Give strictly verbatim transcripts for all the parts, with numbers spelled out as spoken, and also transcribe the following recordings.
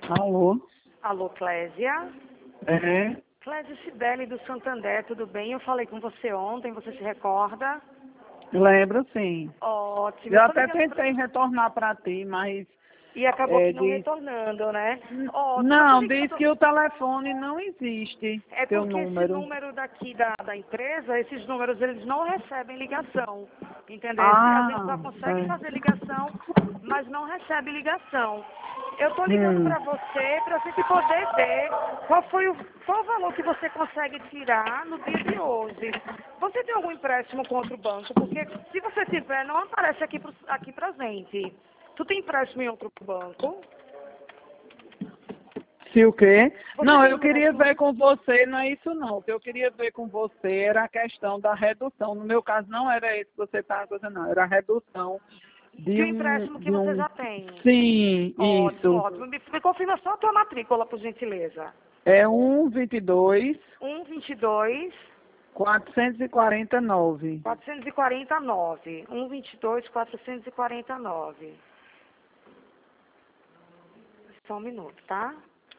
Alô? Alô, Clésia? É, Clésia Cibele do Santander, tudo bem? Eu falei com você ontem, você se recorda? lembro sim. Ótimo. Eu Eu tô até ligando pra... tentei retornar para ti, mas E acabou é, que não diz... retornando, né? N- Ótimo, eu tô Não, diz ligando... que o telefone não existe, É teu porque esse número. número daqui da, da empresa, esses números, eles não recebem ligação, entendeu? A gente só Ah, consegue fazer é. ligação, mas não recebe ligação. Eu estou ligando Hum. para você para a gente poder ver qual foi o, qual o valor que você consegue tirar no dia de hoje. Você tem algum empréstimo com outro banco? Porque se você tiver, não aparece aqui, pro, aqui pra gente. Tu tem empréstimo em outro banco? Se o quê? Você Não, tem eu queria empréstimo... ver com você, não é isso não. O que eu queria ver com você era a questão da redução. No meu caso, não era isso que você estava fazendo, não. Era a redução De de um um... empréstimo que De você um... já tem. Sim, Ótimo, isso. ótimo. Me, me confirma só a tua matrícula, por gentileza. É um vinte e dois, um, vinte e dois, quatrocentos e quarenta e nove. quatrocentos e quarenta e nove. um, vinte e dois, quatrocentos e quarenta e nove. Só um minuto, tá?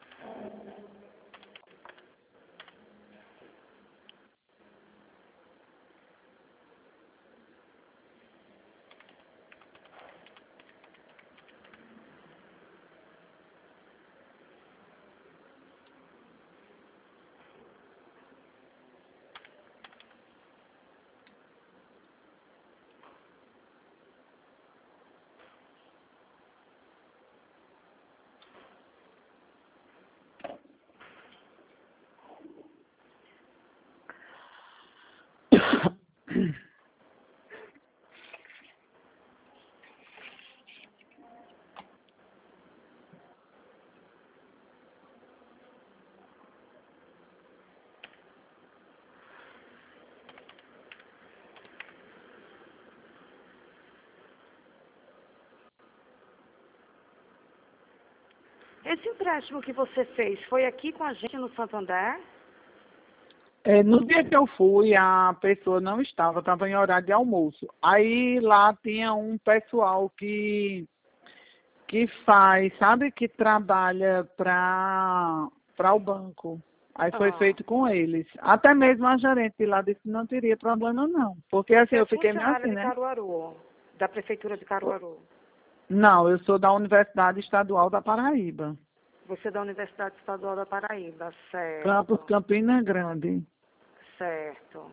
Esse empréstimo que você fez foi aqui com a gente no Santander? É, no dia que eu fui, a pessoa não estava, estava em horário de almoço. Aí lá tinha um pessoal que, que faz, sabe, que trabalha para para o banco. Aí foi Ah, feito com eles. Até mesmo a gerente de lá disse que não teria problema não. Porque assim, você é eu fiquei meio funcionária assim, de né? Caruaru, da Prefeitura de Caruaru. Não, eu sou da Universidade Estadual da Paraíba, Você é da Universidade Estadual da Paraíba, campus certo, Campina Grande. certo.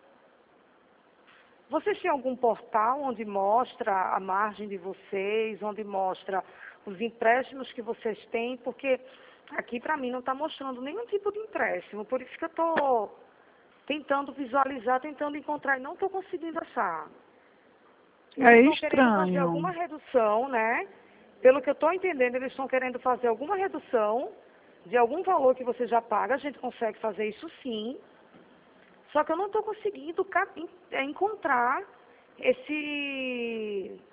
Vocês têm algum portal onde mostra a margem de vocês, onde mostra os empréstimos que vocês têm? Porque aqui para mim não está mostrando nenhum tipo de empréstimo, por isso que eu estou tentando visualizar, tentando encontrar e não estou conseguindo achar. Eles É estão querendo fazer estranho. alguma redução, né? Pelo que eu estou entendendo, eles estão querendo fazer alguma redução de algum valor que você já paga. A gente consegue fazer isso sim. Só que eu não estou conseguindo ca- en- é, encontrar esse,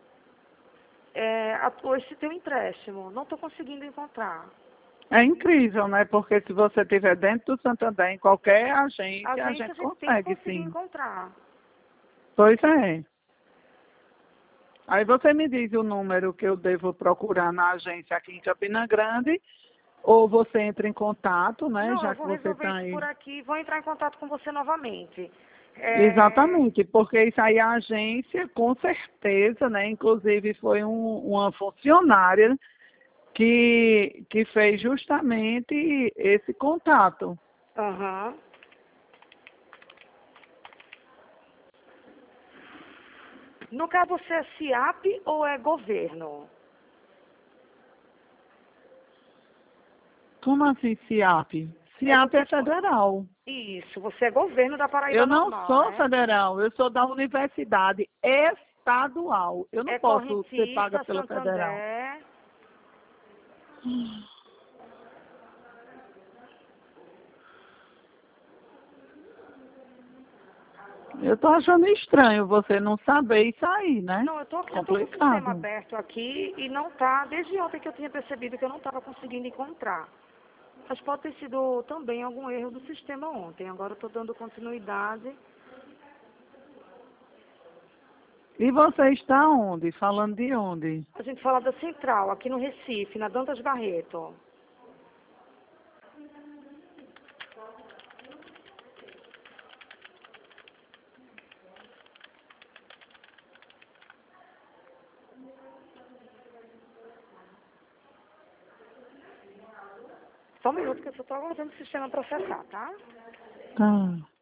é, a- esse teu empréstimo. Não estou conseguindo encontrar. É incrível, né? Porque se você estiver dentro do Santander, em qualquer A agência, a agência a gente gente tem que consegue, conseguir sim. encontrar. Pois é. Aí você me diz o número que eu devo procurar na agência aqui em Campina Grande, ou você entra em contato, né? Não, eu Já que vou você resolver está isso por aí. aqui e vou entrar em contato com você novamente. É, Exatamente, porque isso aí a agência, com certeza, né? Inclusive foi um- uma funcionária que, que fez justamente esse contato. aham. No caso, você é SIAP ou é governo? Como assim, SIAP? É SIAP você, é federal. isso, você é governo da Paraíba Eu não normal, sou né? federal, eu sou da universidade estadual. Eu não É posso ser paga correntista, pela federal. Santander. Eu tô achando estranho você não saber isso aí, né? Não, eu tô, eu tô com o sistema Complicado. aberto aqui e não tá, desde ontem que eu tinha percebido que eu não estava conseguindo encontrar. Mas pode ter sido também algum erro do sistema ontem. Agora eu estou dando continuidade. E você está onde? Falando de onde? A gente fala da Central, aqui no Recife, na Dantas Barreto. Só um minuto que eu só estou aguardando o sistema processar, tá? Tá.